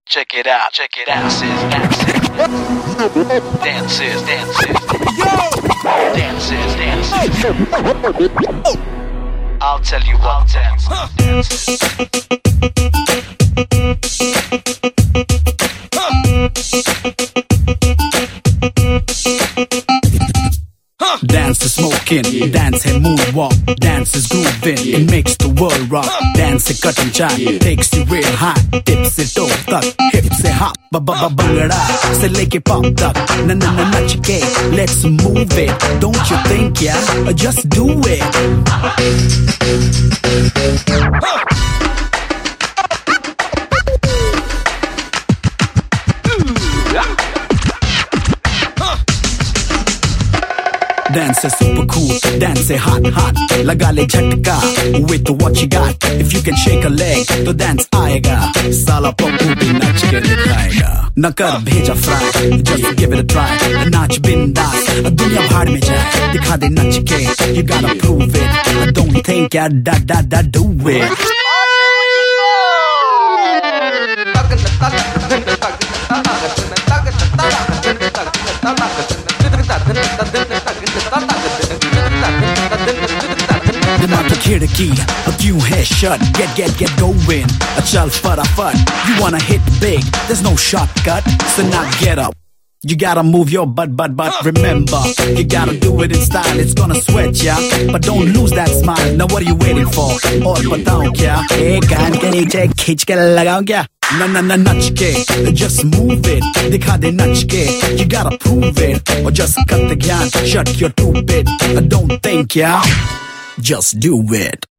Check it out, dances, dances, I'll tell you what dances. Dance is smoking, dance है moonwalk, dance is grooving, it makes the world rock. Dance है cut and chai, takes you real high, tips से toe तक, hip से hop, Bhangra से लेके pop तक, नच के, let's move it. Don't you think, yeah? Just do it. Dance is super cool, dance is hot, लगा ले झटका with what you got. If you can shake a leg, तो dance आएगा. साला पप्पू भी नच के दिखाएगा. न कर भेजा fry, just give it a try. नाच बिंदास, दुनिया भाड़ में जाए. दिखा दे नच के, you gotta prove it. I don't think I do it. दिमाग की खिड़की क्यों है shut? Get going. चल फटाफट. You wanna hit big? There's no shortcut. So now get up. You gotta move your butt. Remember, you gotta do it in style. It's gonna sweat ya, but don't lose that smile. Now what are you waiting for? और बताऊं क्या? एक कान के नीचे खींच के लगाऊं क्या? नच के, just move it. दिखा दे नच के, you gotta prove it. Or just cut the ज्ञान, shut your two bit. Don't think, yeah, just do it.